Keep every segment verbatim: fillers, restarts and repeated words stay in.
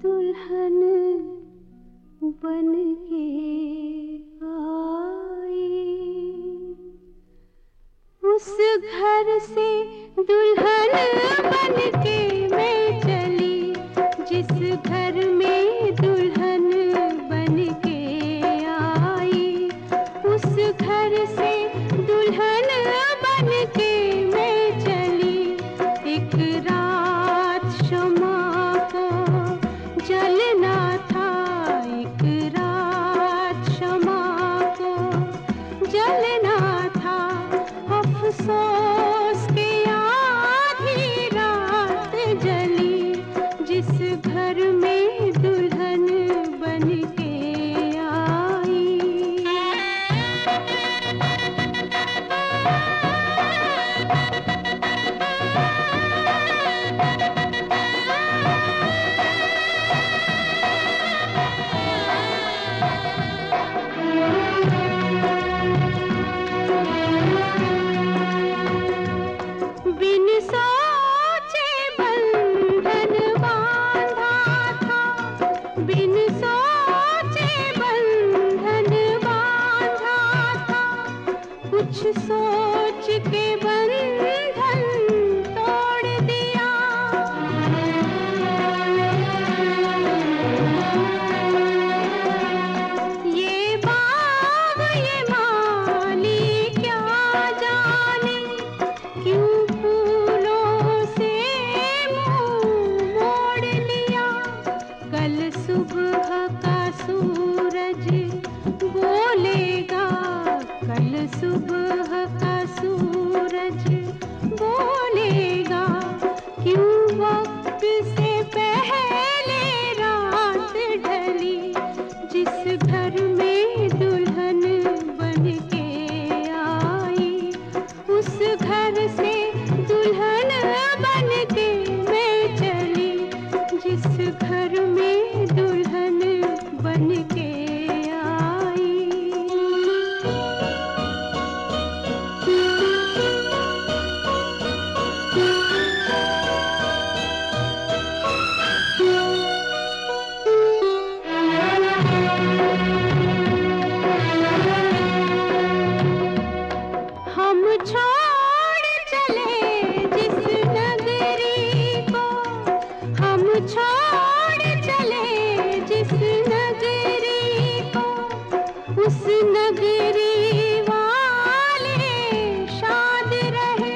दुल्हन बन के आई, उस घर से दुल्हन बन के मैं चली, जिस घर में दुल्हन बन के आई, उस घर से दुल्हन बन के मैं चली। एक रात शमा को जलना था, एक रात शमा को जलना था, अफसोस के आधी रात जली, जिस घर में दुल्हन बन के आई। बिन सोचे बंधन बांधा था, बिन सोचे बंधन बांधा था, कुछ सोच के बंधन तोड़ दिया। ये बाग ये माली क्या जाने, क्यों फूलों से मुंह मोड़ लिया। कल सुबह का सूरज बोलेगा, कल सुबह का सूरज बोलेगा, क्यों वक्त से पहले रात ढली, जिस घर में दुल्हन बन के आई, उस घर से दुल्हन बन के मैं चली, जिस घर में दुल्हन बन के आई। हम छोड़ चले जिस नगरी को, हम छोड़ चले जिस नगरी को, उस नगरी वाले शाद रहे।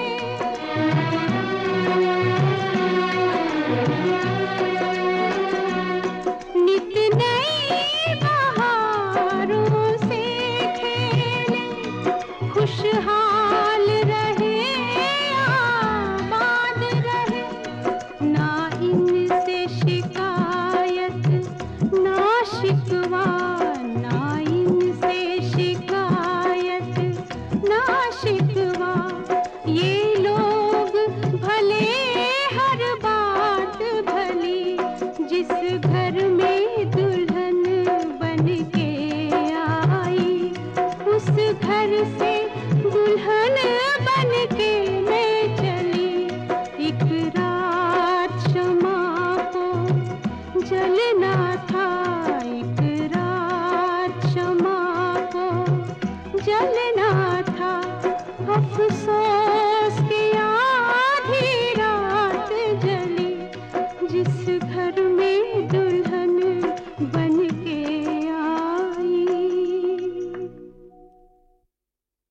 नित नई बहारों से खेले, खुशहाल रहे आबाद रहे, ना इनसे शिकायत ना शिकवा, ना इनसे शिकायत ना शिकवा। ये लोग भले हर बात भली, जिस घर में दुल्हन बन के आई, उस घर से दुल्हन बन के मैं चली। एक रात शमा को जलना था, एक रात शमा को जलना था, अफसोस